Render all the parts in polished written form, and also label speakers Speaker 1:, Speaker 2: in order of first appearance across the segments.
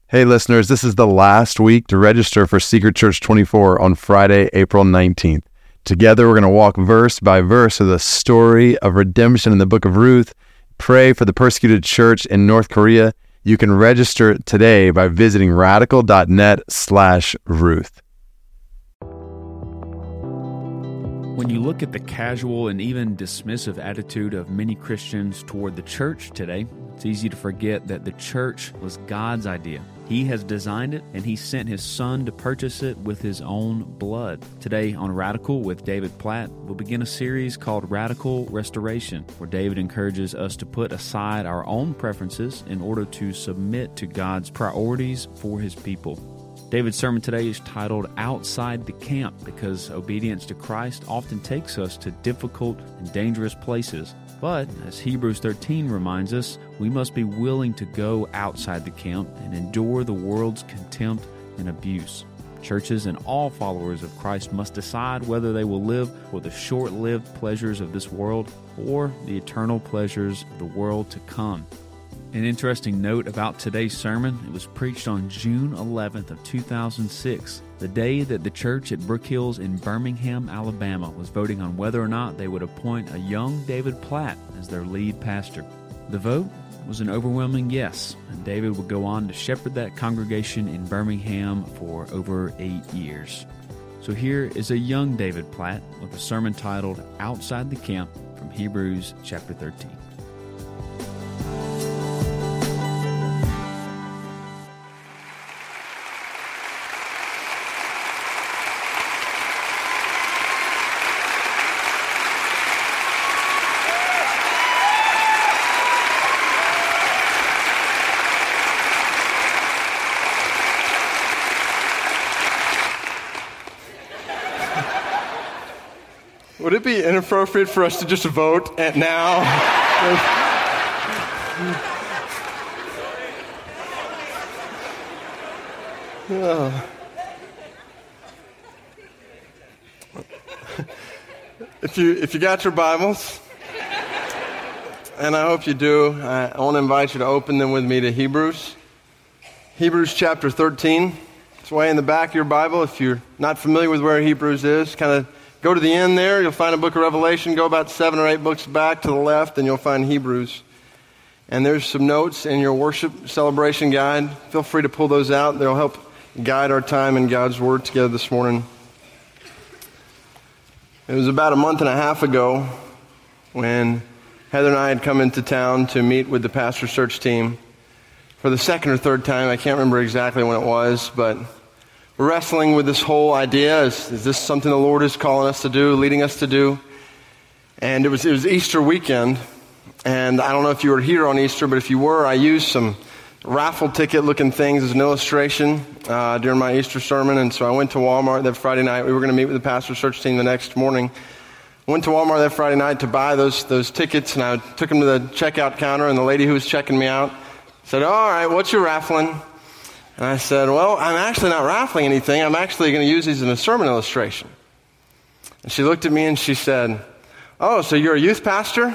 Speaker 1: Hey listeners, this is the last week to register for Secret Church 24 on Friday, April 19th. Together we're going to walk verse by verse through the story of redemption in the book of Ruth, pray for the persecuted church in North Korea. You can register today by visiting radical.net/Ruth.
Speaker 2: When you look at the casual and even dismissive attitude of many Christians toward the church today, it's easy to forget that the church was God's idea. He has designed it, and He sent His Son to purchase it with His own blood. Today on Radical with David Platt, we'll begin a series called Radical Restoration, where David encourages us to put aside our own preferences in order to submit to God's priorities for His people. David's sermon today is titled Outside the Camp, because obedience to Christ often takes us to difficult and dangerous places. But, as Hebrews 13 reminds us, we must be willing to go outside the camp and endure the world's contempt and abuse. Churches and all followers of Christ must decide whether they will live for the short-lived pleasures of this world or the eternal pleasures of the world to come. An interesting note about today's sermon, it was preached on June 11th of 2006, the day that the church at Brook Hills in Birmingham, Alabama was voting on whether or not they would appoint a young David Platt as their lead pastor. The vote was an overwhelming yes, and David would go on to shepherd that congregation in Birmingham for over 8 years. So here is a young David Platt with a sermon titled Outside the Camp from Hebrews chapter 13.
Speaker 3: Would it be inappropriate for us to just vote now? If you got your Bibles, and I hope you do, I want to invite you to open them with me to Hebrews chapter 13. It's way in the back of your Bible. If you're not familiar with where Hebrews is, kind of go to the end there, you'll find a book of Revelation. Go about 7 or 8 books back to the left, and you'll find Hebrews. And there's some notes in your worship celebration guide. Feel free to pull those out. They'll help guide our time in God's Word together this morning. It was about a month and a half ago when Heather and I had come into town to meet with the pastor search team for the second or third time. I can't remember exactly when it was, but we're wrestling with this whole idea. Is this something the Lord is calling us to do, leading us to do? And it was Easter weekend, and I don't know if you were here on Easter, but if you were, I used some raffle ticket-looking things as an illustration during my Easter sermon. And so I went to Walmart that Friday night. We were going to meet with the pastor search team the next morning. I went to Walmart that Friday night to buy those tickets, and I took them to the checkout counter, and the lady who was checking me out said, "All right, what's your raffling?" And I said, "Well, I'm actually not raffling anything. I'm actually going to use these in a sermon illustration." And she looked at me and she said, "Oh, so you're a youth pastor?"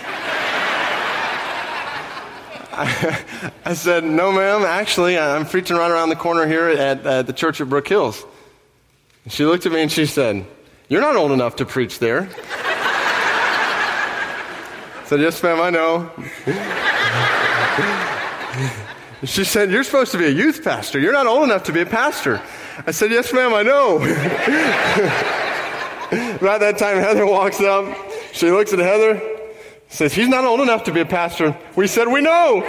Speaker 3: I said, "No, ma'am. Actually, I'm preaching right around the corner here at the church at Brook Hills." And she looked at me and she said, "You're not old enough to preach there." I said, "Yes, ma'am, I know." She said, "You're supposed to be a youth pastor. You're not old enough to be a pastor." I said, "Yes, ma'am, I know." About that time, Heather walks up. She looks at Heather, says, "He's not old enough to be a pastor." We said, "We know."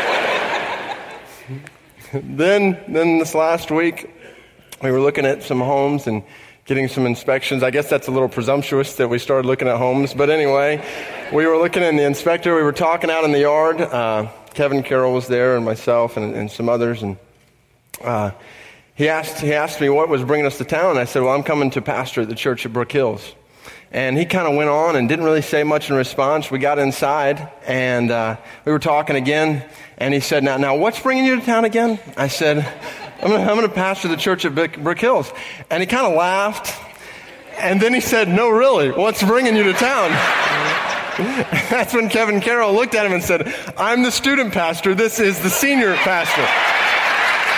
Speaker 3: Then this last week, we were looking at some homes and getting some inspections. I guess that's a little presumptuous that we started looking at homes. But anyway, we were looking at the inspector. We were talking out in the yard. Kevin Carroll was there, and myself, and some others, and he asked me what was bringing us to town. And I said, "Well, I'm coming to pastor at the church at Brook Hills." And he kind of went on and didn't really say much in response. We got inside, and we were talking again, and he said, "Now, what's bringing you to town again?" I said, I'm going to pastor the church at Brook Hills." And he kind of laughed, and then he said, "No, really, what's bringing you to town?" That's when Kevin Carroll looked at him and said, "I'm the student pastor. This is the senior pastor."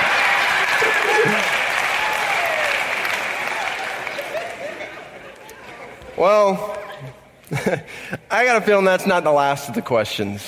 Speaker 3: Well, I got a feeling that's not the last of the questions.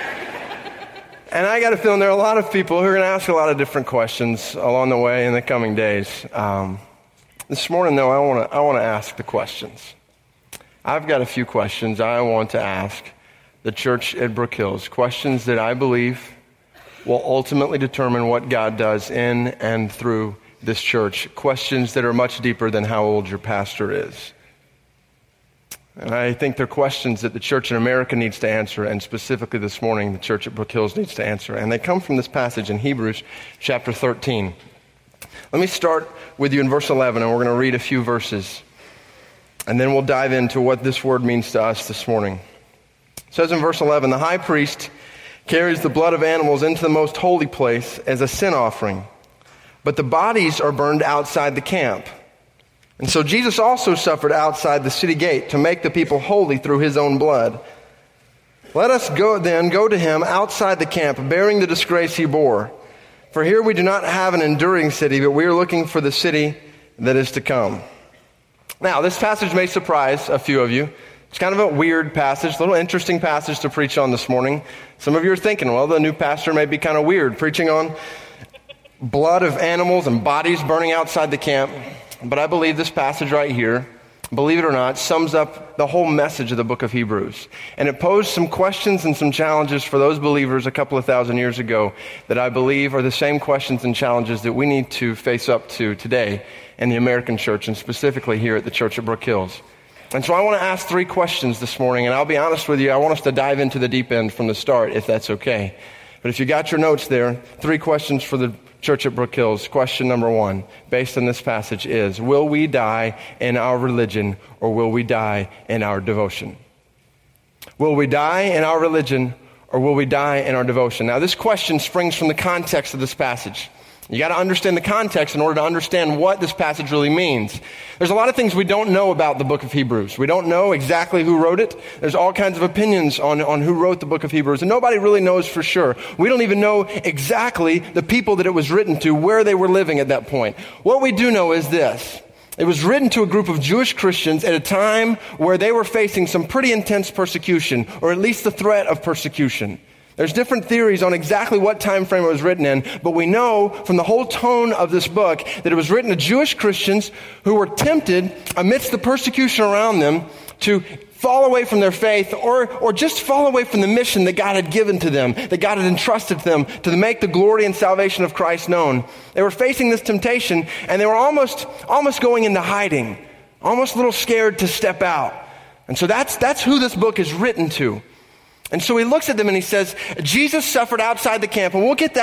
Speaker 3: And I got a feeling there are a lot of people who are going to ask a lot of different questions along the way in the coming days. This morning, though, I want to ask the questions. I've got a few questions I want to ask the church at Brook Hills, questions that I believe will ultimately determine what God does in and through this church, questions that are much deeper than how old your pastor is. And I think they're questions that the church in America needs to answer, and specifically this morning, the church at Brook Hills needs to answer. And they come from this passage in Hebrews chapter 13. Let me start with you in verse 11, and we're going to read a few verses. And then we'll dive into what this word means to us this morning. It says in verse 11, "The high priest carries the blood of animals into the most holy place as a sin offering, but the bodies are burned outside the camp. And so Jesus also suffered outside the city gate to make the people holy through his own blood. Let us go to him outside the camp, bearing the disgrace he bore. For here we do not have an enduring city, but we are looking for the city that is to come." Now, this passage may surprise a few of you. It's kind of a weird passage, a little interesting passage to preach on this morning. Some of you are thinking, well, the new pastor may be kind of weird, preaching on blood of animals and bodies burning outside the camp. But I believe this passage right here, believe it or not, sums up the whole message of the book of Hebrews. And it posed some questions and some challenges for those believers a couple of thousand years ago that I believe are the same questions and challenges that we need to face up to today in the American church, and specifically here at the church at Brook Hills. And so I want to ask 3 questions this morning, and I'll be honest with you, I want us to dive into the deep end from the start, if that's okay. But if you got your notes there, 3 questions for the church at Brook Hills. Question number 1, based on this passage, is: will we die in our religion, or will we die in our devotion? Will we die in our religion, or will we die in our devotion? Now, this question springs from the context of this passage. You got to understand the context in order to understand what this passage really means. There's a lot of things we don't know about the book of Hebrews. We don't know exactly who wrote it. There's all kinds of opinions on who wrote the book of Hebrews, and nobody really knows for sure. We don't even know exactly the people that it was written to, where they were living at that point. What we do know is this: it was written to a group of Jewish Christians at a time where they were facing some pretty intense persecution, or at least the threat of persecution. There's different theories on exactly what time frame it was written in, but we know from the whole tone of this book that it was written to Jewish Christians who were tempted amidst the persecution around them to fall away from their faith, or just fall away from the mission that God had given to them, that God had entrusted to them to make the glory and salvation of Christ known. They were facing this temptation, and they were almost going into hiding, almost a little scared to step out. And so that's who this book is written to. And so he looks at them and he says, Jesus suffered outside the camp. And we'll get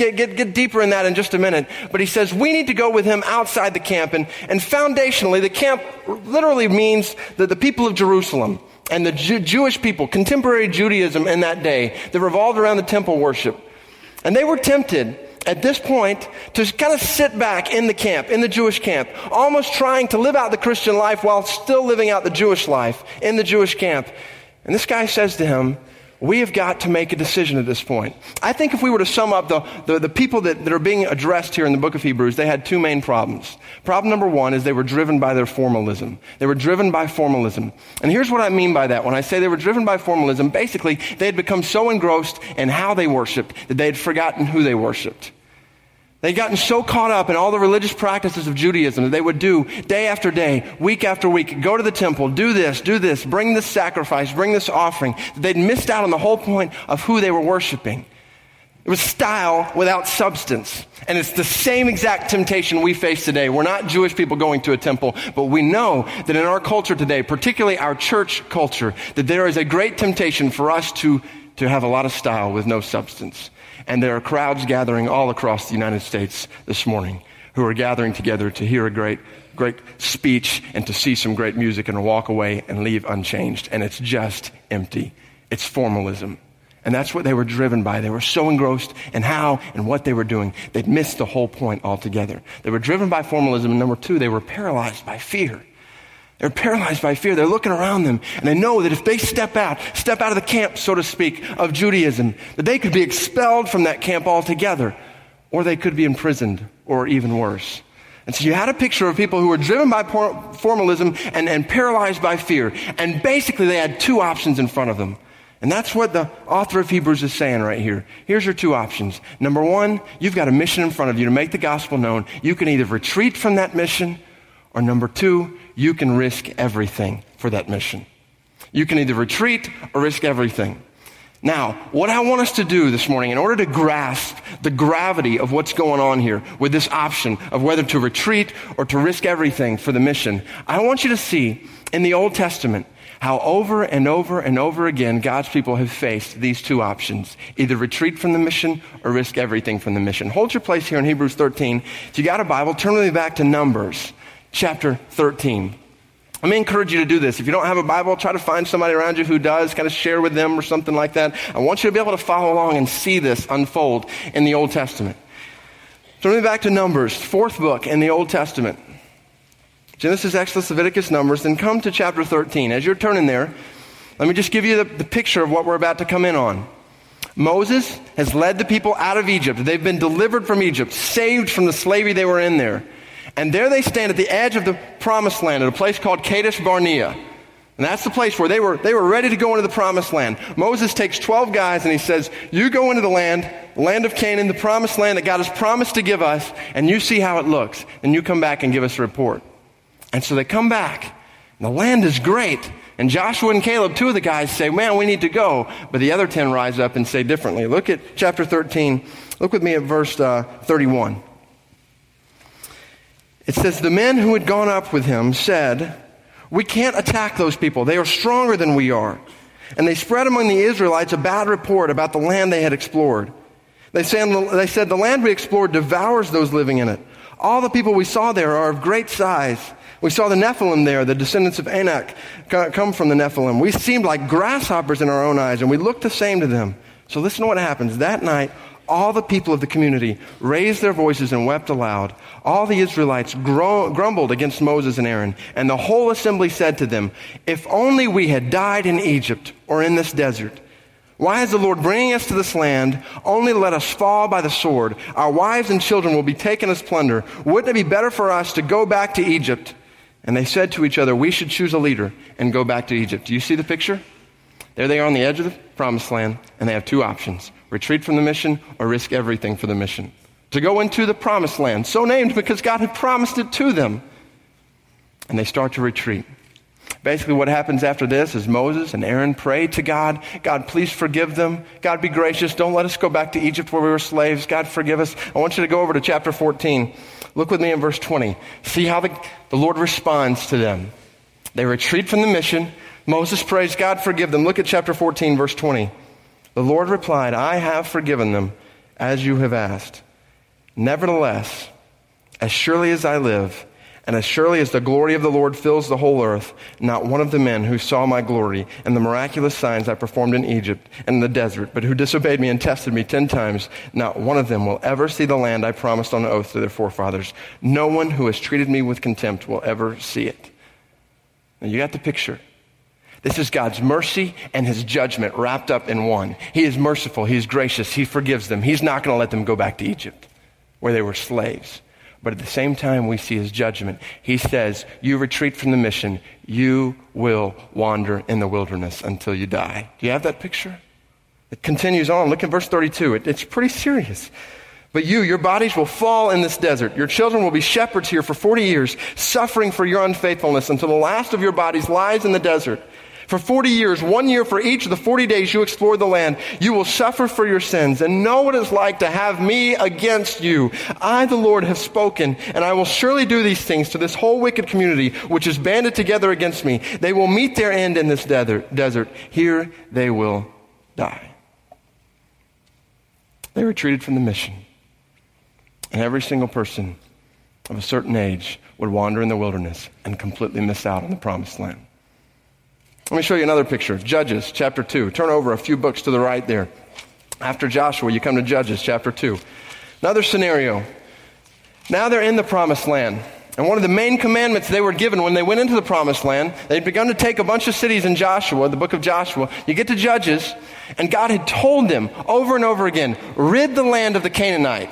Speaker 3: deeper in that in just a minute. But he says, we need to go with him outside the camp. And foundationally, the camp literally means that the people of Jerusalem and the Jewish people, contemporary Judaism in that day, that revolved around the temple worship. And they were tempted at this point to kind of sit back in the camp, in the Jewish camp, almost trying to live out the Christian life while still living out the Jewish life in the Jewish camp. And this guy says to him, we have got to make a decision at this point. I think if we were to sum up the people that are being addressed here in the book of Hebrews, they had 2 main problems. Problem number 1 is they were driven by their formalism. They were driven by formalism. And here's what I mean by that. When I say they were driven by formalism, basically they had become so engrossed in how they worshiped that they had forgotten who they worshiped. They'd gotten so caught up in all the religious practices of Judaism that they would do day after day, week after week, go to the temple, do this, bring this sacrifice, bring this offering, that they'd missed out on the whole point of who they were worshiping. It was style without substance. And it's the same exact temptation we face today. We're not Jewish people going to a temple, but we know that in our culture today, particularly our church culture, that there is a great temptation for us to have a lot of style with no substance. And there are crowds gathering all across the United States this morning who are gathering together to hear a great speech and to see some great music and to walk away and leave unchanged. And it's just empty. It's formalism. And that's what they were driven by. They were so engrossed in how and what they were doing, they'd missed the whole point altogether. They were driven by formalism. And number 2, they were paralyzed by fear. They're paralyzed by fear. They're looking around them, and they know that if they step out of the camp, so to speak, of Judaism, that they could be expelled from that camp altogether. or they could be imprisoned, or even worse. And so you had a picture of people who were driven by formalism and paralyzed by fear. And basically they had two options in front of them. And that's what the author of Hebrews is saying right here. Here's your two options. Number one, you've got a mission in front of you to make the gospel known. You can either retreat from that mission, or number two, you can risk everything for that mission. You can either retreat or risk everything. Now, what I want us to do this morning, in order to grasp the gravity of what's going on here with this option of whether to retreat or to risk everything for the mission, I want you to see in the Old Testament how over and over and over again God's people have faced these two options: either retreat from the mission or risk everything from the mission. Hold your place here in Hebrews 13. If you got a Bible, turn with me back to Numbers chapter 13. Let me encourage you to do this. If you don't have a Bible, try to find somebody around you who does, kind of share with them or something like that. I want you to be able to follow along and see this unfold in the Old Testament. Turn me back to Numbers, fourth book in the Old Testament. Genesis, Exodus, Leviticus, Numbers, then come to chapter 13. As you're turning there, let me just give you the picture of what we're about to come in on. Moses has led the people out of Egypt. They've been delivered from Egypt, saved from the slavery they were in there. And there they stand at the edge of the promised land at a place called Kadesh Barnea. And that's the place where they were ready to go into the promised land. Moses takes 12 guys and he says, you go into the land of Canaan, the promised land that God has promised to give us, and you see how it looks. And you come back and give us a report. And so they come back. And the land is great. And Joshua and Caleb, two of the guys, say, man, we need to go. But the other 10 rise up and say differently. Look at chapter 13. Look with me at verse 31. It says, the men who had gone up with him said, we can't attack those people. They are stronger than we are. And they spread among the Israelites a bad report about the land they had explored. They said, the land we explored devours those living in it. All the people we saw there are of great size. We saw the Nephilim there, the descendants of Anak come from the Nephilim. We seemed like grasshoppers in our own eyes, and we looked the same to them. So listen to what happens. That night, all the people of the community raised their voices and wept aloud. All the Israelites grumbled against Moses and Aaron, and the whole assembly said to them, if only we had died in Egypt or in this desert. Why is the Lord bringing us to this land only to let us fall by the sword? Our wives and children will be taken as plunder. Wouldn't it be better for us to go back to Egypt? And they said to each other, we should choose a leader and go back to Egypt. Do you see the picture? There they are on the edge of the promised land, and they have two options: retreat from the mission or risk everything for the mission. To go into the promised land, so named because God had promised it to them. And they start to retreat. Basically what happens after this is Moses and Aaron pray to God. God, please forgive them. God, be gracious. Don't let us go back to Egypt where we were slaves. God, forgive us. I want you to go over to chapter 14. Look with me in verse 20. See how the Lord responds to them. They retreat from the mission. Moses prays, God, forgive them. Look at chapter 14, verse 20. The Lord replied, I have forgiven them as you have asked. Nevertheless, as surely as I live, and as surely as the glory of the Lord fills the whole earth, not one of the men who saw my glory and the miraculous signs I performed in Egypt and in the desert, but who disobeyed me and tested me 10 times, not one of them will ever see the land I promised on oath to their forefathers. No one who has treated me with contempt will ever see it. Now you got the picture. This is God's mercy and his judgment wrapped up in one. He is merciful. He is gracious. He forgives them. He's not going to let them go back to Egypt where they were slaves. But at the same time, we see his judgment. He says, you retreat from the mission, you will wander in the wilderness until you die. Do you have that picture? It continues on. Look at verse 32. It's pretty serious. But your bodies will fall in this desert. Your children will be shepherds here for 40 years, suffering for your unfaithfulness until the last of your bodies lies in the desert. For 40 years, 1 year for each of the 40 days you explore the land, you will suffer for your sins and know what it's like to have me against you. I, the Lord, have spoken, and I will surely do these things to this whole wicked community which is banded together against me. They will meet their end in this desert. Here they will die. They retreated from the mission. And every single person of a certain age would wander in the wilderness and completely miss out on the promised land. Let me show you another picture. Judges chapter 2. Turn over a few books to the right there. After Joshua, you come to Judges chapter 2. Another scenario. Now they're in the promised land. And one of the main commandments they were given when they went into the promised land, they'd begun to take a bunch of cities in Joshua, the book of Joshua. You get to Judges, and God had told them over and over again, rid the land of the Canaanites.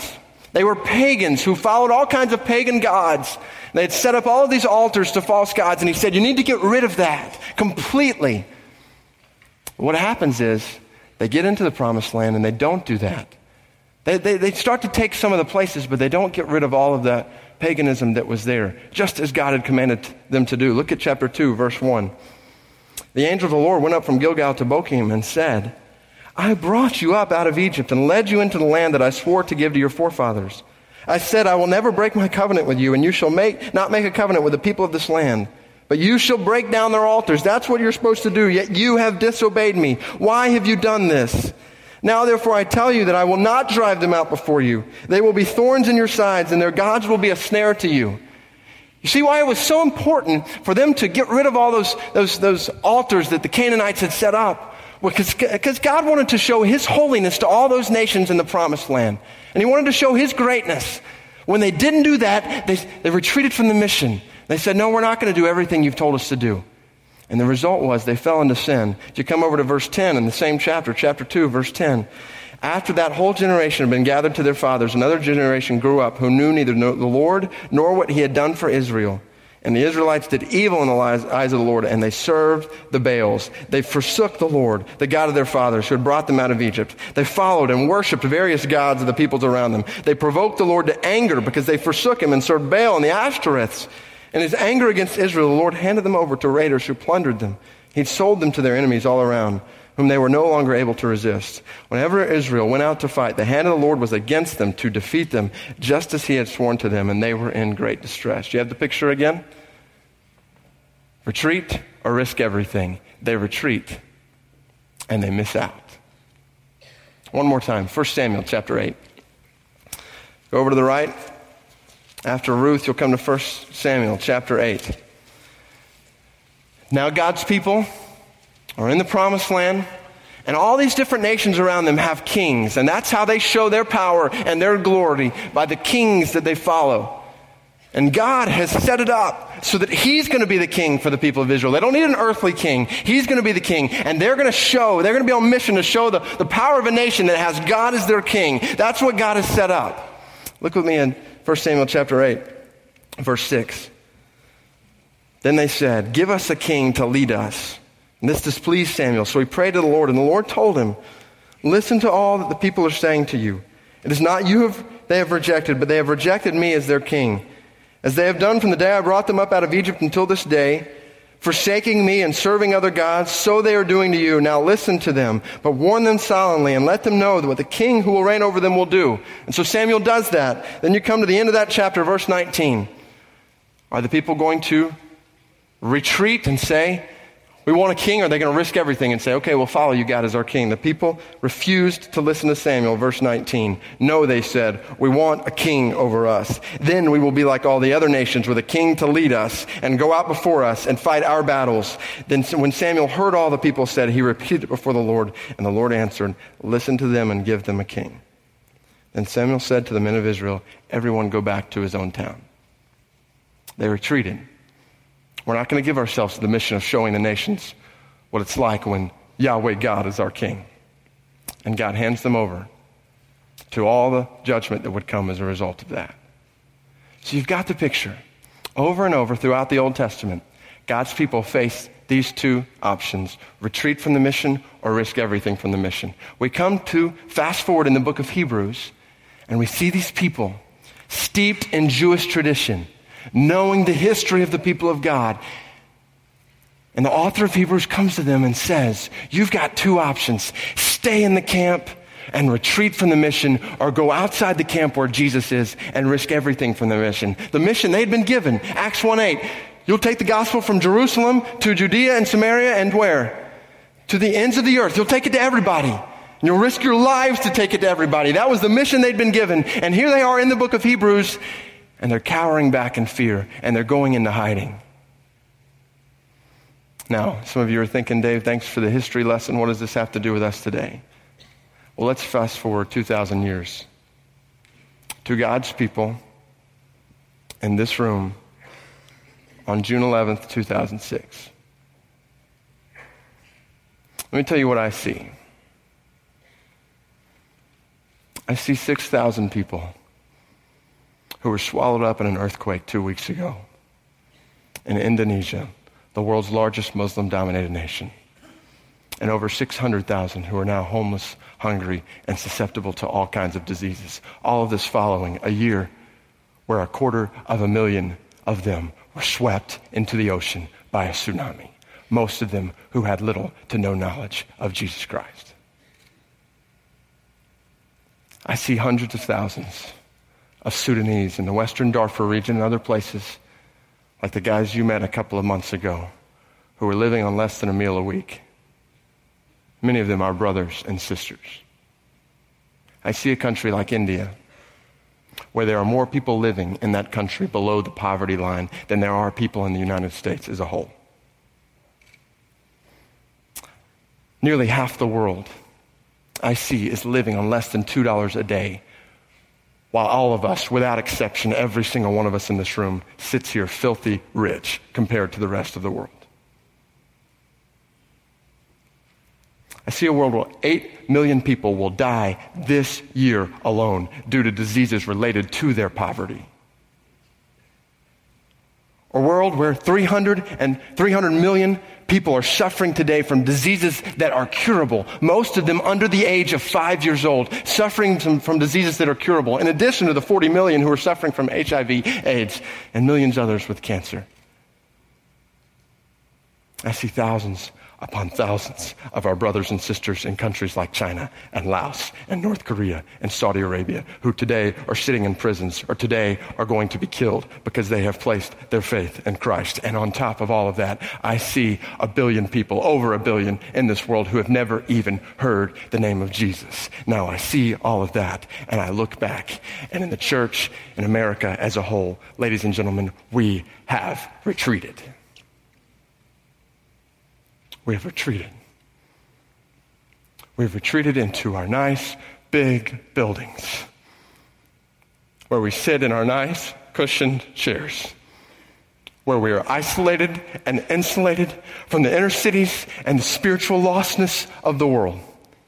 Speaker 3: They were pagans who followed all kinds of pagan gods. They had set up all of these altars to false gods, and he said, you need to get rid of that completely. What happens is they get into the promised land and they don't do that. They start to take some of the places, but they don't get rid of all of that paganism that was there, just as God had commanded them to do. Look at chapter 2, verse 1. The angel of the Lord went up from Gilgal to Bochim and said, I brought you up out of Egypt and led you into the land that I swore to give to your forefathers. I said, I will never break my covenant with you, and you shall not make a covenant with the people of this land. But you shall break down their altars. That's what you're supposed to do, yet you have disobeyed me. Why have you done this? Now, therefore, I tell you that I will not drive them out before you. They will be thorns in your sides, and their gods will be a snare to you. You see why it was so important for them to get rid of all those altars that the Canaanites had set up? Because God wanted to show his holiness to all those nations in the promised land. And he wanted to show his greatness. When they didn't do that, they retreated from the mission. They said, no, we're not going to do everything you've told us to do. And the result was they fell into sin. If you come over to verse 10 in the same chapter 2, verse 10. After that whole generation had been gathered to their fathers, another generation grew up who knew neither the Lord nor what he had done for Israel. And the Israelites did evil in the eyes of the Lord, and they served the Baals. They forsook the Lord, the God of their fathers, who had brought them out of Egypt. They followed and worshipped various gods of the peoples around them. They provoked the Lord to anger because they forsook him and served Baal and the Ashtoreths. In his anger against Israel, the Lord handed them over to raiders who plundered them. He'd sold them to their enemies all around, whom they were no longer able to resist. Whenever Israel went out to fight, the hand of the Lord was against them to defeat them, just as he had sworn to them, and they were in great distress. Do you have the picture again? Retreat or risk everything. They retreat, and they miss out. One more time, 1 Samuel chapter 8. Go over to the right. After Ruth, you'll come to 1 Samuel chapter 8. Now God's people are in the promised land, and all these different nations around them have kings, and that's how they show their power and their glory, by the kings that they follow. And God has set it up so that he's going to be the king for the people of Israel. They don't need an earthly king. He's going to be the king. And they're going to be on mission to show the power of a nation that has God as their king. That's what God has set up. Look with me in 1 Samuel chapter 8, verse 6. Then they said, give us a king to lead us. And this displeased Samuel. So he prayed to the Lord, and the Lord told him, listen to all that the people are saying to you. It is not you they have rejected, but they have rejected me as their king. As they have done from the day I brought them up out of Egypt until this day, forsaking me and serving other gods, so they are doing to you. Now listen to them, but warn them solemnly and let them know that what the king who will reign over them will do. And so Samuel does that. Then you come to the end of that chapter, verse 19. Are the people going to retreat and say, we want a king, or are they going to risk everything and say, okay, we'll follow you, God, as our king? The people refused to listen to Samuel, verse 19. No, they said, we want a king over us. Then we will be like all the other nations with a king to lead us and go out before us and fight our battles. Then when Samuel heard all the people said, he repeated it before the Lord, and the Lord answered, listen to them and give them a king. Then Samuel said to the men of Israel, everyone go back to his own town. They retreated. We're not going to give ourselves to the mission of showing the nations what it's like when Yahweh God is our king. And God hands them over to all the judgment that would come as a result of that. So you've got the picture. Over and over throughout the Old Testament, God's people face these two options: retreat from the mission or risk everything from the mission. We come to fast forward in the book of Hebrews, and we see these people steeped in Jewish tradition, knowing the history of the people of God. And the author of Hebrews comes to them and says, you've got two options: stay in the camp and retreat from the mission, or go outside the camp where Jesus is and risk everything from the mission. The mission they'd been given, Acts 1:8, you'll take the gospel from Jerusalem to Judea and Samaria and where? To the ends of the earth. You'll take it to everybody. And you'll risk your lives to take it to everybody. That was the mission they'd been given. And here they are in the book of Hebrews, and they're cowering back in fear, and they're going into hiding. Now, some of you are thinking, Dave, thanks for the history lesson. What does this have to do with us today? Well, let's fast forward 2,000 years to God's people in this room on June 11th, 2006. Let me tell you what I see. I see 6,000 people who were swallowed up in an earthquake 2 weeks ago in Indonesia, the world's largest Muslim-dominated nation, and over 600,000 who are now homeless, hungry, and susceptible to all kinds of diseases. All of this following a year where 250,000 of them were swept into the ocean by a tsunami, most of them who had little to no knowledge of Jesus Christ. I see hundreds of thousands of Sudanese in the Western Darfur region and other places, like the guys you met a couple of months ago, who were living on less than a meal a week. Many of them are brothers and sisters. I see a country like India, where there are more people living in that country below the poverty line than there are people in the United States as a whole. Nearly half the world I see is living on less than $2 a day, while all of us, without exception, every single one of us in this room, sits here filthy rich compared to the rest of the world. I see a world where 8 million people will die this year alone due to diseases related to their poverty. A world where 300 million people are suffering today from diseases that are curable, most of them under the age of 5 years old, suffering from diseases that are curable, in addition to the 40 million who are suffering from HIV, AIDS, and millions others with cancer. I see thousands upon thousands of our brothers and sisters in countries like China and Laos and North Korea and Saudi Arabia who today are sitting in prisons or today are going to be killed because they have placed their faith in Christ. And on top of all of that, I see 1 billion people, over 1 billion in this world who have never even heard the name of Jesus. Now I see all of that and I look back, and in the church in America as a whole, ladies and gentlemen, we have retreated. We have retreated. We've retreated into our nice, big buildings where we sit in our nice, cushioned chairs, where we are isolated and insulated from the inner cities and the spiritual lostness of the world.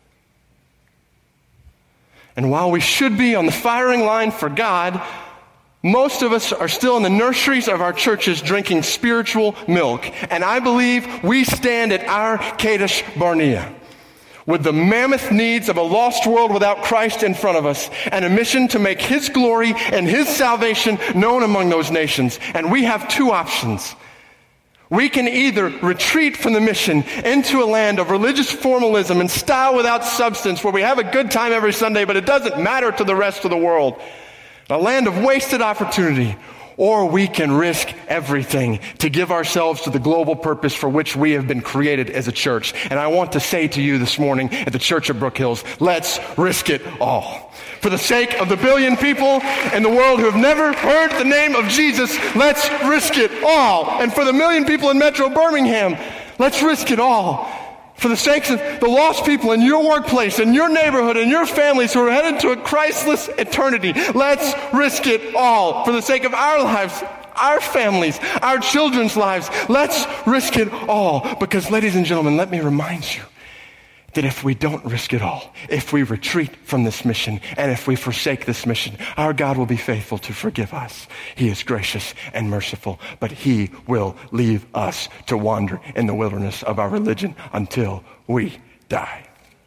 Speaker 3: And while we should be on the firing line for God, most of us are still in the nurseries of our churches drinking spiritual milk. And I believe we stand at our Kadesh Barnea with the mammoth needs of a lost world without Christ in front of us and a mission to make His glory and His salvation known among those nations. And we have two options. We can either retreat from the mission into a land of religious formalism and style without substance where we have a good time every Sunday, but it doesn't matter to the rest of the world. A land of wasted opportunity, or we can risk everything to give ourselves to the global purpose for which we have been created as a church. And I want to say to you this morning at the Church of Brook Hills, let's risk it all. For the sake of the 1 billion people in the world who have never heard the name of Jesus, let's risk it all. And for the 1 million people in Metro Birmingham, let's risk it all. For the sake of the lost people in your workplace, in your neighborhood, in your families who are headed to a Christless eternity, let's risk it all. For the sake of our lives, our families, our children's lives, let's risk it all. Because, ladies and gentlemen, let me remind you that if we don't risk it all, if we retreat from this mission, and if we forsake this mission, our God will be faithful to forgive us. He is gracious and merciful, but He will leave us to wander in the wilderness of our religion until we die.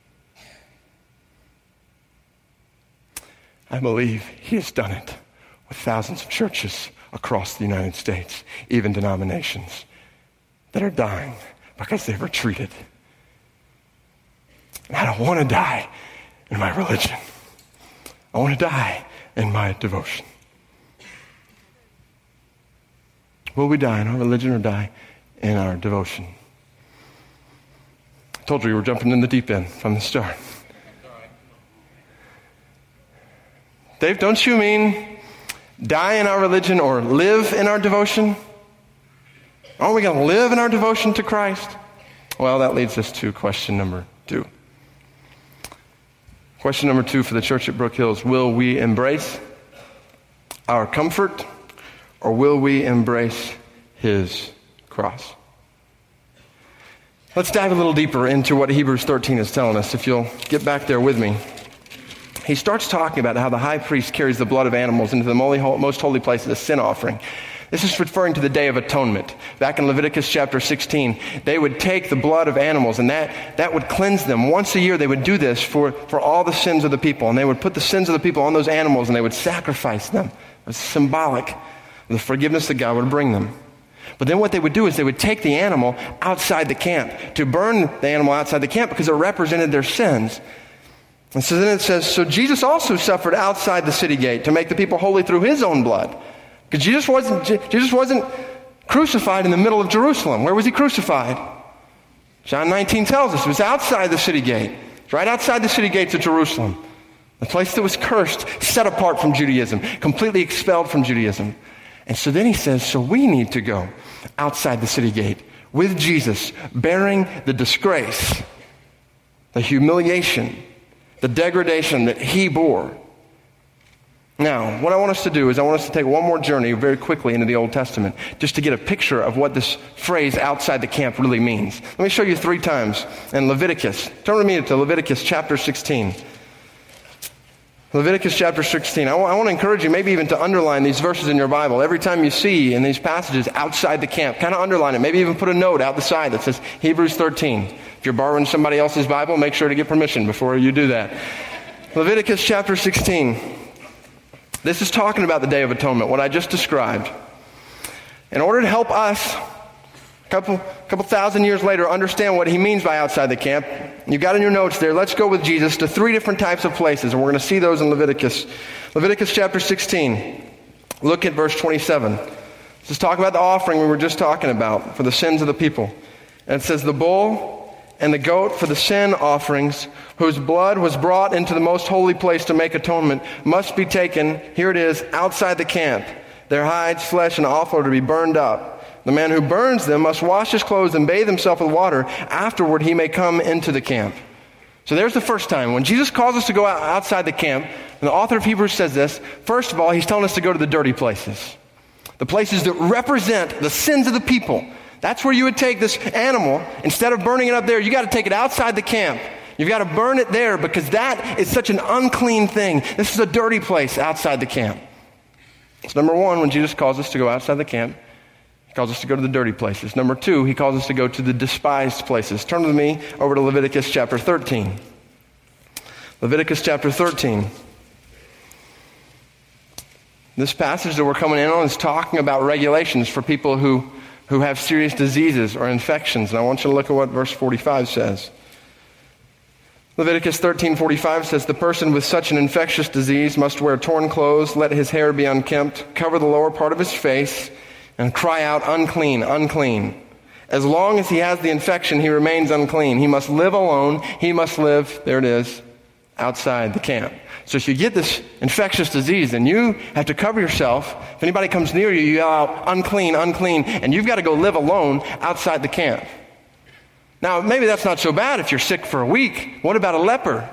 Speaker 3: I believe He has done it with thousands of churches across the United States, even denominations that are dying because they've retreated. And I don't want to die in my religion. I want to die in my devotion. Will we die in our religion or die in our devotion? I told you we were jumping in the deep end from the start. Dave, don't you mean die in our religion or live in our devotion? Aren't we going to live in our devotion to Christ? Well, that leads us to question number 2. Question number 2 for the church at Brook Hills: will we embrace our comfort or will we embrace His cross? Let's dive a little deeper into what Hebrews 13 is telling us. If you'll get back there with me. he starts talking about how the high priest carries the blood of animals into the most holy place as a sin offering. This is referring to the Day of Atonement. Back in Leviticus chapter 16, they would take the blood of animals, and that would cleanse them. Once a year, they would do this for all the sins of the people, and they would put the sins of the people on those animals, and they would sacrifice them. It was symbolic of the forgiveness that God would bring them. But then what they would do is they would take the animal outside the camp, to burn the animal outside the camp because it represented their sins. And so then it says, so Jesus also suffered outside the city gate to make the people holy through his own blood. Because Jesus wasn't crucified in the middle of Jerusalem. Where was he crucified? John 19 tells us it was outside the city gate. It's right outside the city gates of Jerusalem. The place that was cursed, set apart from Judaism, completely expelled from Judaism. And so then he says, so we need to go outside the city gate with Jesus, bearing the disgrace, the humiliation, the degradation that he bore. Now, what I want us to do is I want us to take one more journey very quickly into the Old Testament, just to get a picture of what this phrase outside the camp really means. Let me show you 3 times in Leviticus. Turn with me to Leviticus chapter 16. Leviticus chapter 16. I want to encourage you maybe even to underline these verses in your Bible. Every time you see in these passages outside the camp, kind of underline it. Maybe even put a note out the side that says Hebrews 13. If you're borrowing somebody else's Bible, make sure to get permission before you do that. Leviticus chapter 16. This is talking about the Day of Atonement, what I just described. In order to help us, a couple thousand years later, understand what he means by outside the camp, you got in your notes there, let's go with Jesus to 3 different types of places, and we're going to see those in Leviticus. Leviticus chapter 16, look at verse 27. This is talking about the offering we were just talking about for the sins of the people. And it says, the bull and the goat for the sin offerings, whose blood was brought into the most holy place to make atonement, must be taken, here it is, outside the camp. Their hides, flesh, and offal are to be burned up. The man who burns them must wash his clothes and bathe himself with water. Afterward, he may come into the camp. So there's the first time. When Jesus calls us to go outside the camp, and the author of Hebrews says this, first of all, he's telling us to go to the dirty places. The places that represent the sins of the people. That's where you would take this animal. Instead of burning it up there, you got to take it outside the camp. You've got to burn it there because that is such an unclean thing. This is a dirty place outside the camp. So number 1, when Jesus calls us to go outside the camp, he calls us to go to the dirty places. Number 2, he calls us to go to the despised places. Turn with me over to Leviticus chapter 13. Leviticus chapter 13. This passage that we're coming in on is talking about regulations for people who have serious diseases or infections. And I want you to look at what verse 45 says. Leviticus 13:45 says, the person with such an infectious disease must wear torn clothes, let his hair be unkempt, cover the lower part of his face, and cry out, unclean, unclean. As long as he has the infection, he remains unclean. He must live alone. He must live, there it is, outside the camp. So if you get this infectious disease, then you have to cover yourself. If anybody comes near you, you yell out, unclean, unclean, and you've got to go live alone outside the camp. Now, maybe that's not so bad if you're sick for a week. What about a leper?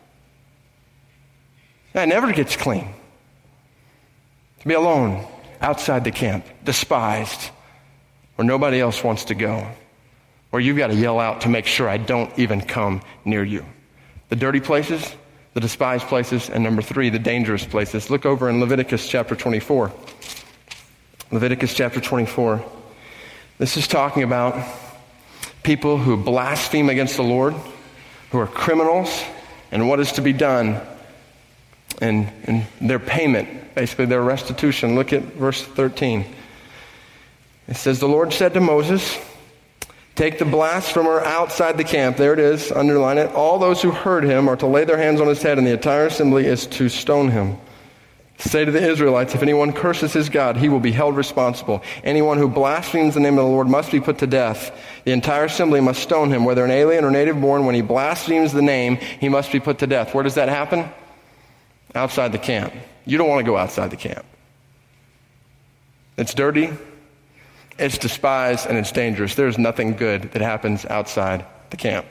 Speaker 3: That never gets clean. To be alone outside the camp, despised, where nobody else wants to go, where you've got to yell out to make sure I don't even come near you. The dirty places, the despised places, and number 3, the dangerous places. Look over in Leviticus chapter 24. Leviticus chapter 24. This is talking about people who blaspheme against the Lord, who are criminals, and what is to be done, and their payment, basically their restitution. Look at verse 13. It says, the Lord said to Moses, take the blasphemer outside the camp. There it is, underline it. All those who heard him are to lay their hands on his head, and the entire assembly is to stone him. Say to the Israelites, if anyone curses his God, he will be held responsible. Anyone who blasphemes the name of the Lord must be put to death. The entire assembly must stone him, whether an alien or native born. When he blasphemes the name, he must be put to death. Where does that happen? Outside the camp. You don't want to go outside the camp. It's dirty, it's despised, and it's dangerous. There's nothing good that happens outside the camp.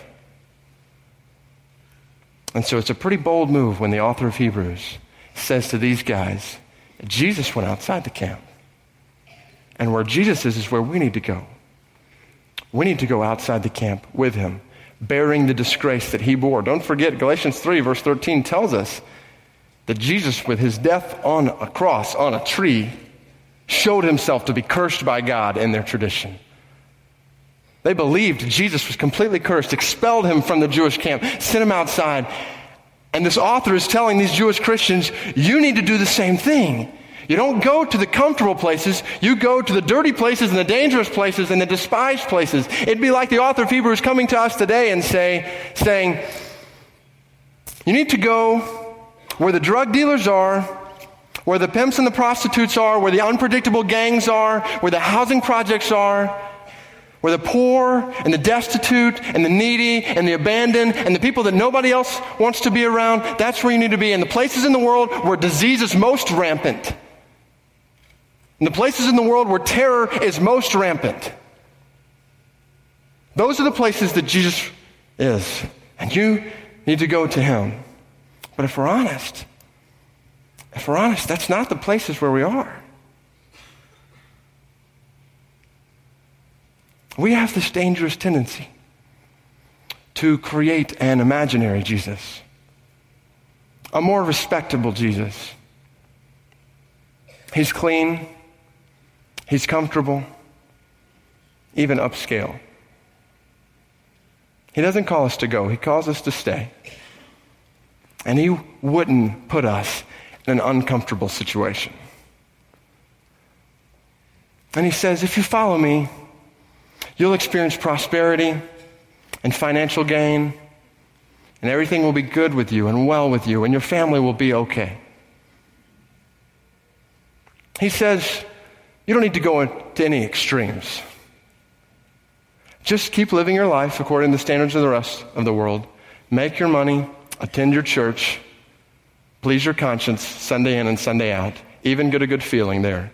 Speaker 3: And so it's a pretty bold move when the author of Hebrews says to these guys, Jesus went outside the camp. And where Jesus is where we need to go. We need to go outside the camp with him, bearing the disgrace that he bore. Don't forget, Galatians 3 verse 13 tells us that Jesus, with his death on a cross, on a tree, showed himself to be cursed by God in their tradition. They believed Jesus was completely cursed, expelled him from the Jewish camp, sent him outside. And this author is telling these Jewish Christians, you need to do the same thing. You don't go to the comfortable places, you go to the dirty places and the dangerous places and the despised places. It'd be like the author of Hebrews coming to us today and saying, you need to go where the drug dealers are, where the pimps and the prostitutes are, where the unpredictable gangs are, where the housing projects are, where the poor and the destitute and the needy and the abandoned and the people that nobody else wants to be around. That's where you need to be. In the places in the world where disease is most rampant. In the places in the world where terror is most rampant. Those are the places that Jesus is. And you need to go to him. But if we're honest, that's not the places where we are. We have this dangerous tendency to create an imaginary Jesus, a more respectable Jesus. He's clean, he's comfortable, even upscale. He doesn't call us to go, he calls us to stay. And he wouldn't put us in an uncomfortable situation. And he says, if you follow me, you'll experience prosperity and financial gain, and everything will be good with you and well with you, and your family will be okay. He says, you don't need to go to any extremes. Just keep living your life according to the standards of the rest of the world. Make your money, attend your church, please your conscience Sunday in and Sunday out, even get a good feeling there.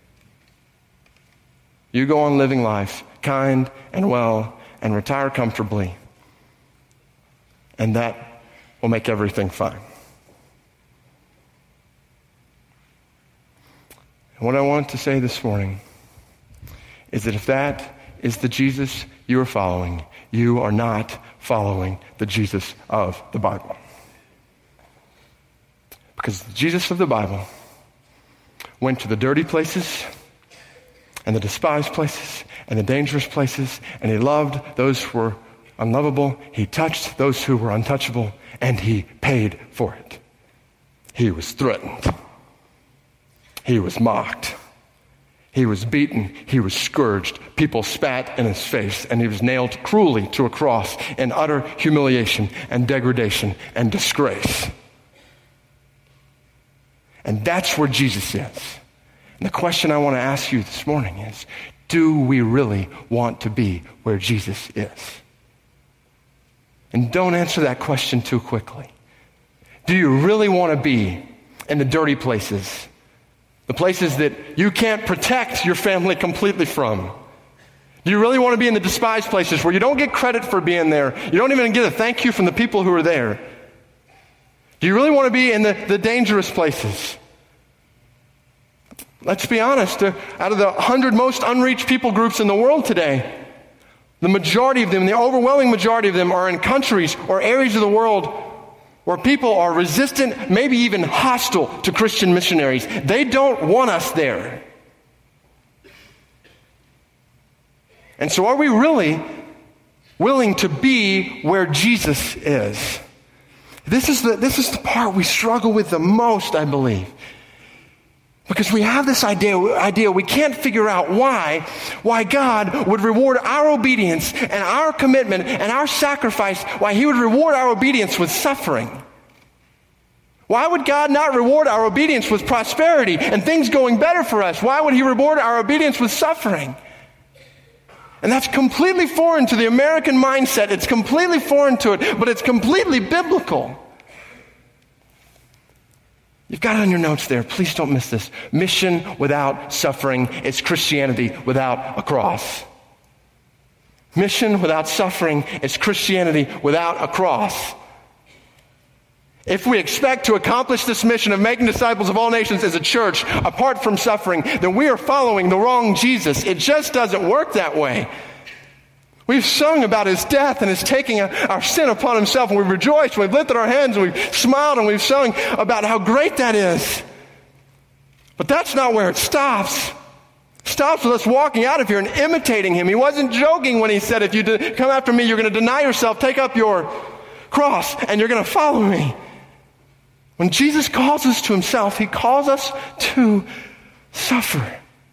Speaker 3: You go on living life kind and well and retire comfortably, and that will make everything fine. And what I want to say this morning is that if that is the Jesus you are following, you are not following the Jesus of the Bible. Because the Jesus of the Bible went to the dirty places and the despised places and the dangerous places, and he loved those who were unlovable. He touched those who were untouchable, and he paid for it. He was threatened. He was mocked. He was beaten. He was scourged. People spat in his face, and he was nailed cruelly to a cross in utter humiliation and degradation and disgrace. And that's where Jesus is. And the question I want to ask you this morning is, do we really want to be where Jesus is? And don't answer that question too quickly. Do you really want to be in the dirty places? The places that you can't protect your family completely from? Do you really want to be in the despised places where you don't get credit for being there? You don't even get a thank you from the people who are there? Do you really want to be in the dangerous places? Let's be honest, out of the 100 most unreached people groups in the world today, the majority of them, the overwhelming majority of them, are in countries or areas of the world where people are resistant, maybe even hostile to Christian missionaries. They don't want us there. And so are we really willing to be where Jesus is? This is the part we struggle with the most, I believe. Because we have this idea we can't figure out why God would reward our obedience and our commitment and our sacrifice, why he would reward our obedience with suffering. Why would God not reward our obedience with prosperity and things going better for us? Why would he reward our obedience with suffering? And that's completely foreign to the American mindset. It's completely foreign to it, but it's completely biblical. You've got it on your notes there. Please don't miss this. Mission without suffering is Christianity without a cross. Mission without suffering is Christianity without a cross. If we expect to accomplish this mission of making disciples of all nations as a church apart from suffering, then we are following the wrong Jesus. It just doesn't work that way. We've sung about his death and his taking our sin upon himself, and we've rejoiced, and we've lifted our hands, and we've smiled, and we've sung about how great that is. But that's not where it stops. It stops with us walking out of here and imitating him. He wasn't joking when he said, if you come after me, you're going to deny yourself, take up your cross, and you're going to follow me. When Jesus calls us to himself, he calls us to suffer.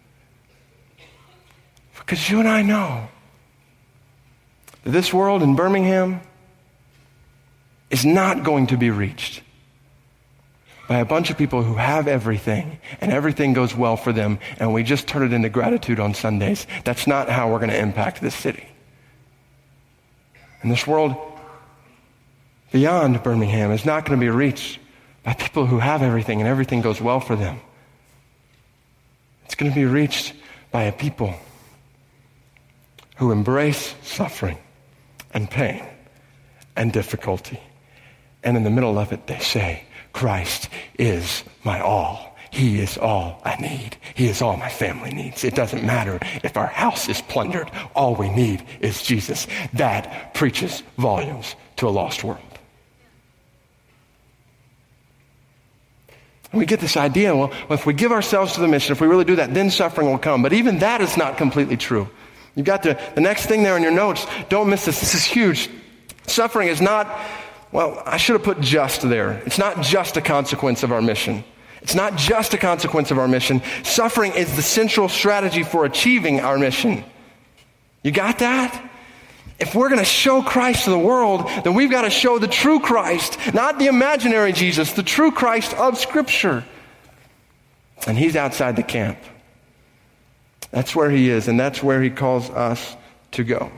Speaker 3: Because you and I know that this world in Birmingham is not going to be reached by a bunch of people who have everything and everything goes well for them and we just turn it into gratitude on Sundays. That's not how we're going to impact this city. And this world beyond Birmingham is not going to be reached by people who have everything and everything goes well for them. It's going to be reached by a people who embrace suffering and pain and difficulty. And in the middle of it, they say, Christ is my all. He is all I need. He is all my family needs. It doesn't matter if our house is plundered. All we need is Jesus. That preaches volumes to a lost world. And we get this idea, well, if we give ourselves to the mission, if we really do that, then suffering will come. But even that is not completely true. You've got the next thing there in your notes. Don't miss this. This is huge. Suffering is not, well, I should have put just there. It's not just a consequence of our mission. It's not just a consequence of our mission. Suffering is the central strategy for achieving our mission. You got that? If we're going to show Christ to the world, then we've got to show the true Christ, not the imaginary Jesus, the true Christ of Scripture. And he's outside the camp. That's where he is, and that's where he calls us to go.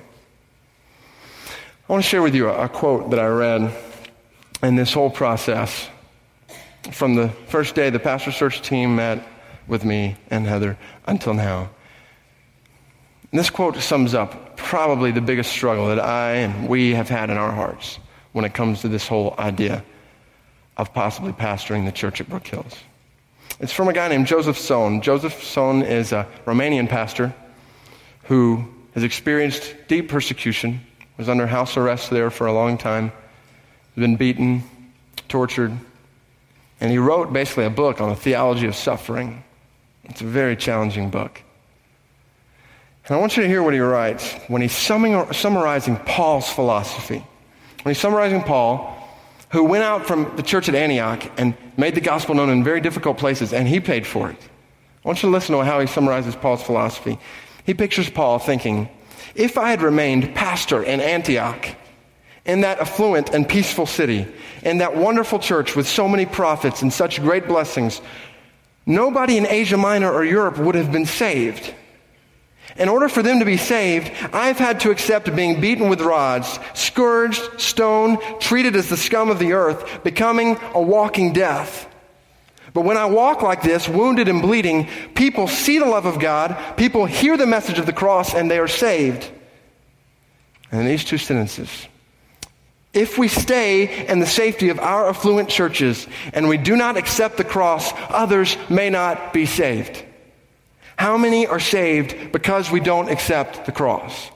Speaker 3: I want to share with you a quote that I read in this whole process from the first day the pastor search team met with me and Heather until now. And this quote sums up probably the biggest struggle that I and we have had in our hearts when it comes to this whole idea of possibly pastoring the church at Brook Hills. It's from a guy named Joseph Sohn. Joseph Sohn is a Romanian pastor who has experienced deep persecution, was under house arrest there for a long time, been beaten, tortured, and he wrote basically a book on the theology of suffering. It's a very challenging book. And I want you to hear what he writes when he's summarizing Paul's philosophy. When he's summarizing Paul, who went out from the church at Antioch and made the gospel known in very difficult places, and he paid for it. I want you to listen to how he summarizes Paul's philosophy. He pictures Paul thinking, if I had remained pastor in Antioch, in that affluent and peaceful city, in that wonderful church with so many prophets and such great blessings, nobody in Asia Minor or Europe would have been saved. In order for them to be saved, I've had to accept being beaten with rods, scourged, stoned, treated as the scum of the earth, becoming a walking death. But when I walk like this, wounded and bleeding, people see the love of God, people hear the message of the cross, and they are saved. And in these two sentences, if we stay in the safety of our affluent churches and we do not accept the cross, others may not be saved. How many are saved because we don't accept the cross?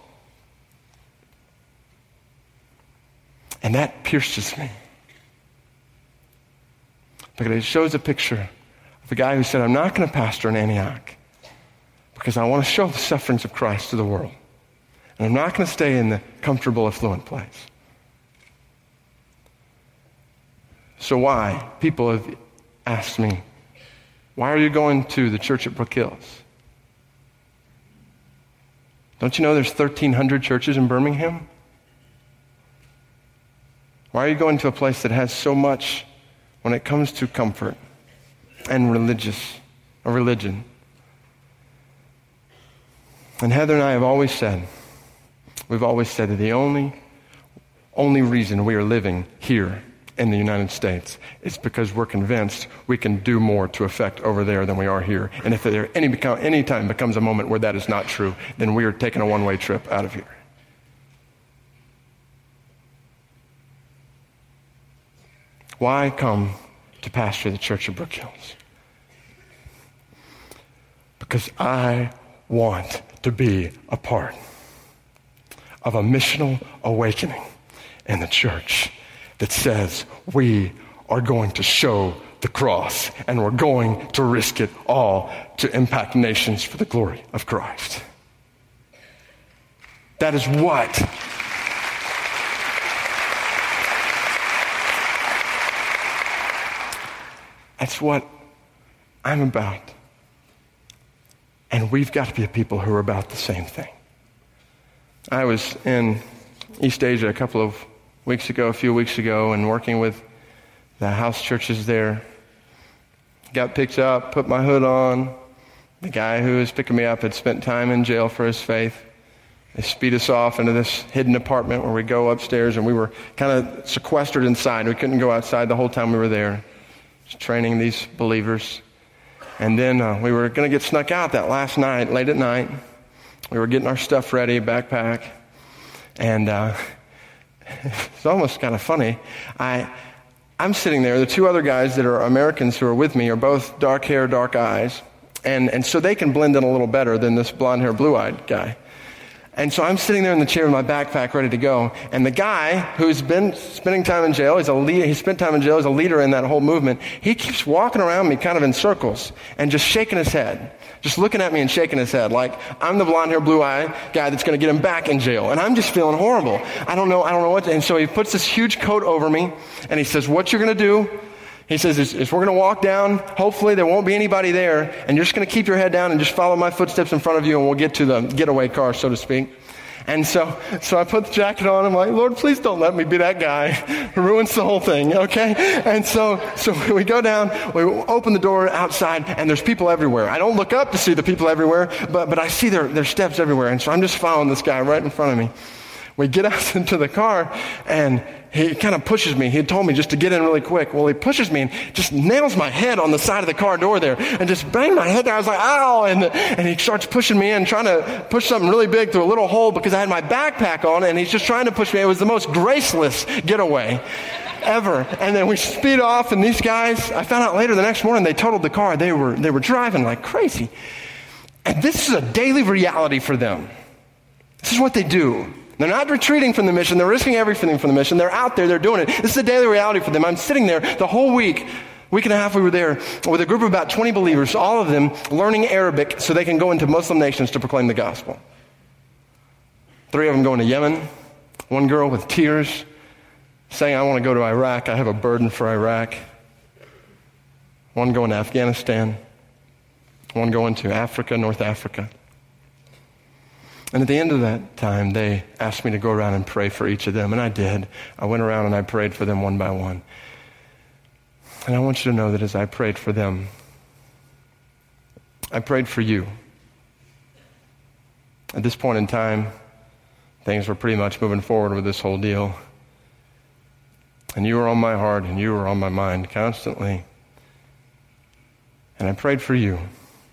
Speaker 3: And that pierces me. Because it shows a picture of a guy who said, I'm not going to pastor in Antioch because I want to show the sufferings of Christ to the world. And I'm not going to stay in the comfortable, affluent place. So why? People have asked me, why are you going to the church at Brook Hills? Don't you know there's 1,300 churches in Birmingham? Why are you going to a place that has so much when it comes to comfort and religion? And Heather and I have always said, that the only reason we are living here in the United States is because we're convinced we can do more to affect over there than we are here. And if there any time becomes a moment where that is not true, then we are taking a one-way trip out of here. Why come to pastor the church of Brook Hills? Because I want to be a part of a missional awakening in the church that says we are going to show the cross and we're going to risk it all to impact nations for the glory of Christ. That is what that's what I'm about. And we've got to be a people who are about the same thing. I was in East Asia a few weeks ago, and working with the house churches there. Got picked up, put my hood on. The guy who was picking me up had spent time in jail for his faith. They speed us off into this hidden apartment where we go upstairs, and we were kind of sequestered inside. We couldn't go outside the whole time we were there, just training these believers. And then we were going to get snuck out that last night, late at night. We were getting our stuff ready, backpack. And it's almost kind of funny. I'm sitting there. The two other guys that are Americans who are with me are both dark hair, dark eyes. And so they can blend in a little better than this blonde hair, blue-eyed guy. And so I'm sitting there in the chair with my backpack ready to go. And the guy who's been spending time in jail, he spent time in jail as a leader in that whole movement, he keeps walking around me kind of in circles and just shaking his head. Just looking at me and shaking his head like I'm the blonde hair, blue-eyed guy that's going to get him back in jail. And I'm just feeling horrible. I don't know what to. And so he puts this huge coat over me and he says, what you're going to do, he says, is we're going to walk down. Hopefully there won't be anybody there. And you're just going to keep your head down and just follow my footsteps in front of you and we'll get to the getaway car, so to speak. And so I put the jacket on. I'm like, Lord, please don't let me be that guy who ruins the whole thing, okay? And so we go down, we open the door outside, and there's people everywhere. I don't look up to see the people everywhere, but I see their steps everywhere. And so I'm just following this guy right in front of me. We get out into the car, and he kind of pushes me. He had told me just to get in really quick. Well, he pushes me and just nails my head on the side of the car door there and just banged my head there. I was like, ow! And he starts pushing me in, trying to push something really big through a little hole because I had my backpack on, and he's just trying to push me. It was the most graceless getaway ever. And then we speed off, and these guys, I found out later the next morning, they totaled the car. They were driving like crazy. And this is a daily reality for them. This is what they do. They're not retreating from the mission. They're risking everything from the mission. They're out there. They're doing it. This is a daily reality for them. I'm sitting there the whole week and a half we were there with a group of about 20 believers, all of them learning Arabic so they can go into Muslim nations to proclaim the gospel. 3 of them going to Yemen. 1 girl with tears saying, I want to go to Iraq. I have a burden for Iraq. 1 going to Afghanistan. 1 going to Africa, North Africa. And at the end of that time, they asked me to go around and pray for each of them, and I did. I went around and I prayed for them one by one. And I want you to know that as I prayed for them, I prayed for you. At this point in time, things were pretty much moving forward with this whole deal. And you were on my heart, and you were on my mind constantly. And I prayed for you.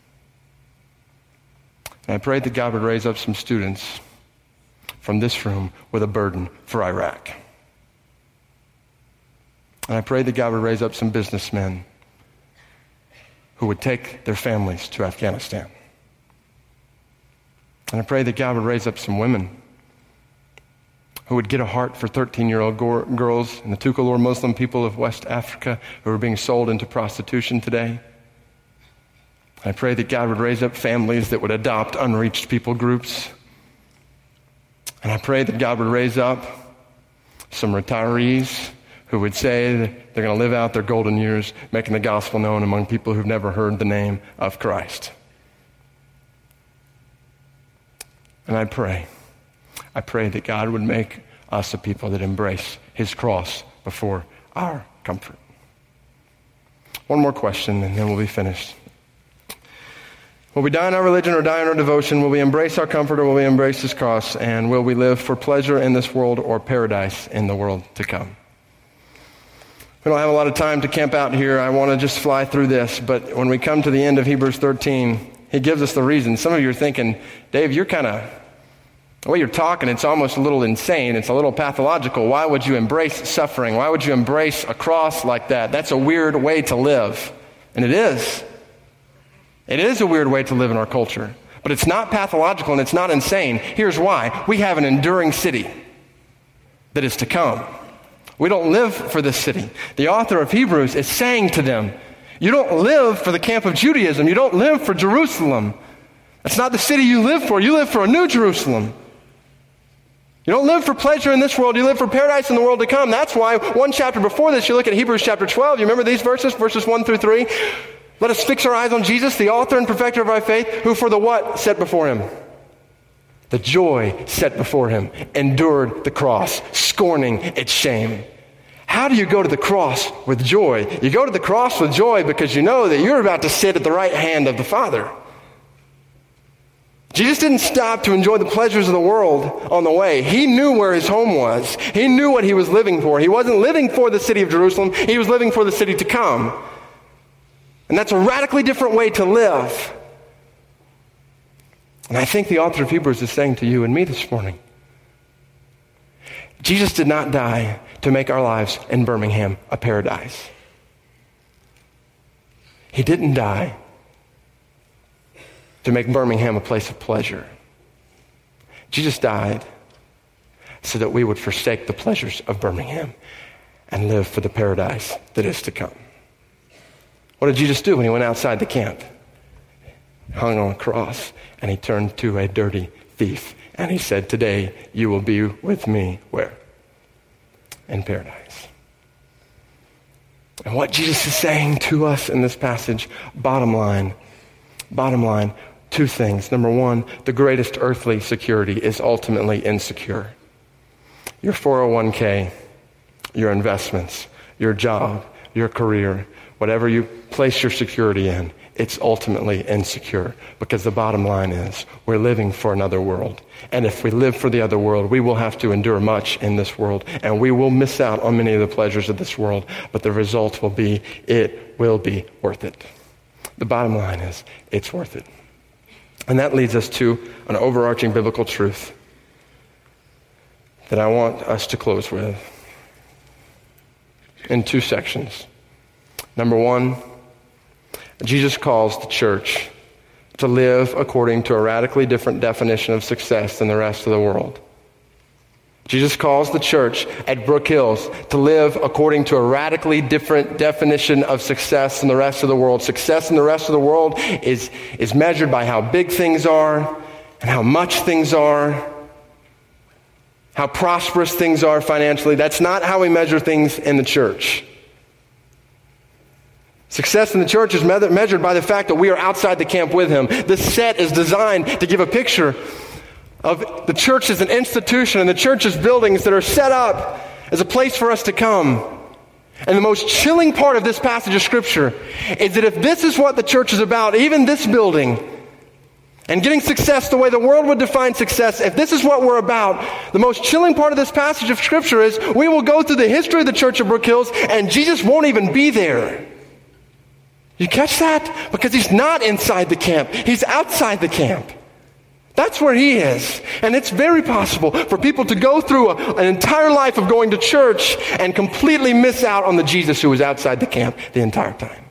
Speaker 3: And I prayed that God would raise up some students from this room with a burden for Iraq. And I prayed that God would raise up some businessmen who would take their families to Afghanistan. And I prayed that God would raise up some women who would get a heart for 13-year-old girls and the Tukulor Muslim people of West Africa who are being sold into prostitution today. I pray that God would raise up families that would adopt unreached people groups. And I pray that God would raise up some retirees who would say that they're going to live out their golden years making the gospel known among people who've never heard the name of Christ. And I pray that God would make us a people that embrace his cross before our comfort. One more question and then we'll be finished. Will we die in our religion or die in our devotion? Will we embrace our comfort or will we embrace his cross? And will we live for pleasure in this world or paradise in the world to come? We don't have a lot of time to camp out here. I want to just fly through this. But when we come to the end of Hebrews 13, he gives us the reason. Some of you are thinking, Dave, the way you're talking, it's almost a little insane. It's a little pathological. Why would you embrace suffering? Why would you embrace a cross like that? That's a weird way to live. And it is. It is a weird way to live in our culture. But it's not pathological and it's not insane. Here's why. We have an enduring city that is to come. We don't live for this city. The author of Hebrews is saying to them, you don't live for the camp of Judaism. You don't live for Jerusalem. That's not the city you live for. You live for a new Jerusalem. You don't live for pleasure in this world. You live for paradise in the world to come. That's why one chapter before this, you look at Hebrews chapter 12. You remember these verses, verses 1 through 3? Let us fix our eyes on Jesus, the author and perfecter of our faith, who for the what set before him? The joy set before him, endured the cross, scorning its shame. How do you go to the cross with joy? You go to the cross with joy because you know that you're about to sit at the right hand of the Father. Jesus didn't stop to enjoy the pleasures of the world on the way. He knew where his home was. He knew what he was living for. He wasn't living for the city of Jerusalem. He was living for the city to come. And that's a radically different way to live. And I think the author of Hebrews is saying to you and me this morning, Jesus did not die to make our lives in Birmingham a paradise. He didn't die to make Birmingham a place of pleasure. Jesus died so that we would forsake the pleasures of Birmingham and live for the paradise that is to come. What did Jesus do when he went outside the camp? He hung on a cross and he turned to a dirty thief and he said, today you will be with me where? In paradise. And what Jesus is saying to us in this passage, bottom line, two things. Number one, the greatest earthly security is ultimately insecure. Your 401k, your investments, your job, your career, whatever you place your security in, it's ultimately insecure because the bottom line is we're living for another world. And if we live for the other world, we will have to endure much in this world and we will miss out on many of the pleasures of this world, but the result will be, it will be worth it. The bottom line is it's worth it. And that leads us to an overarching biblical truth that I want us to close with in two sections. Number one, Jesus calls the church to live according to a radically different definition of success than the rest of the world. Jesus calls the church at Brook Hills to live according to a radically different definition of success than the rest of the world. Success in the rest of the world is measured by how big things are and how much things are, how prosperous things are financially. That's not how we measure things in the church. Success in the church is measured by the fact that we are outside the camp with him. This set is designed to give a picture of the church as an institution and the church as buildings that are set up as a place for us to come. And the most chilling part of this passage of Scripture is that if this is what the church is about, even this building, and getting success the way the world would define success, if this is what we're about, the most chilling part of this passage of Scripture is we will go through the history of the church of Brook Hills and Jesus won't even be there. You catch that? Because he's not inside the camp. He's outside the camp. That's where he is. And it's very possible for people to go through an entire life of going to church and completely miss out on the Jesus who was outside the camp the entire time.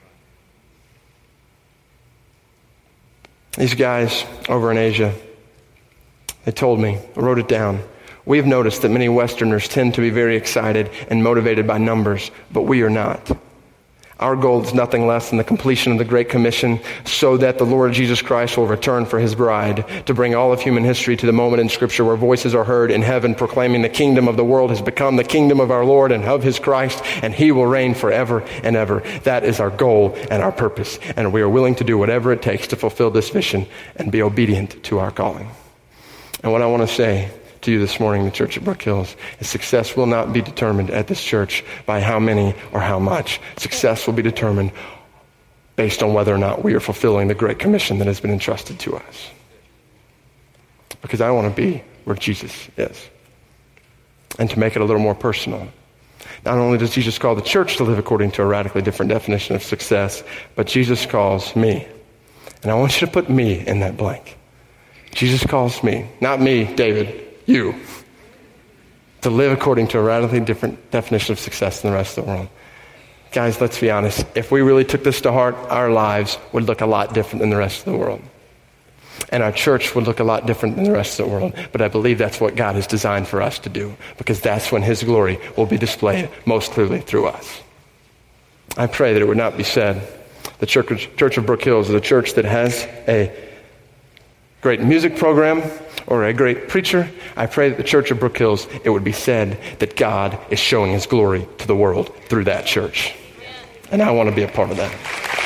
Speaker 3: These guys over in Asia, they told me, I wrote it down. We have noticed that many Westerners tend to be very excited and motivated by numbers, but we are not. Our goal is nothing less than the completion of the Great Commission so that the Lord Jesus Christ will return for his bride to bring all of human history to the moment in Scripture where voices are heard in heaven proclaiming the kingdom of the world has become the kingdom of our Lord and of his Christ, and he will reign forever and ever. That is our goal and our purpose, and we are willing to do whatever it takes to fulfill this mission and be obedient to our calling. And what I want to say to you this morning, the church at Brook Hills, is success will not be determined at this church by how many or how much. Success will be determined based on whether or not we are fulfilling the Great Commission that has been entrusted to us. Because I want to be where Jesus is. And to make it a little more personal, not only does Jesus call the church to live according to a radically different definition of success, but Jesus calls me. And I want you to put me in that blank. Jesus calls me, not me, David, you, to live according to a radically different definition of success than the rest of the world. Guys, let's be honest. If we really took this to heart, our lives would look a lot different than the rest of the world. And our church would look a lot different than the rest of the world. But I believe that's what God has designed for us to do, because that's when his glory will be displayed most clearly through us. I pray that it would not be said the Church of Brook Hills is a church that has a great music program or a great preacher. I pray that the Church of Brook Hills, it would be said that God is showing his glory to the world through that church. And I want to be a part of that.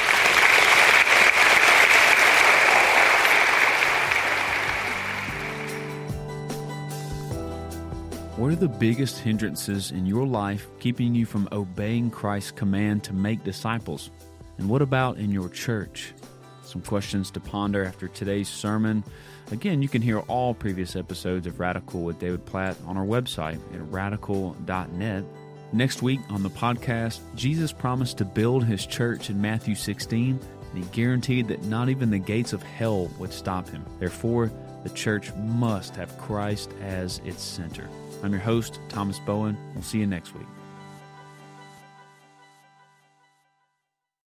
Speaker 2: What are the biggest hindrances in your life keeping you from obeying Christ's command to make disciples? And what about in your church? Some questions to ponder after today's sermon. Again, you can hear all previous episodes of Radical with David Platt on our website at radical.net. Next week on the podcast, Jesus promised to build his church in Matthew 16, and he guaranteed that not even the gates of hell would stop him. Therefore, the church must have Christ as its center. I'm your host, Thomas Bowen. We'll see you next week.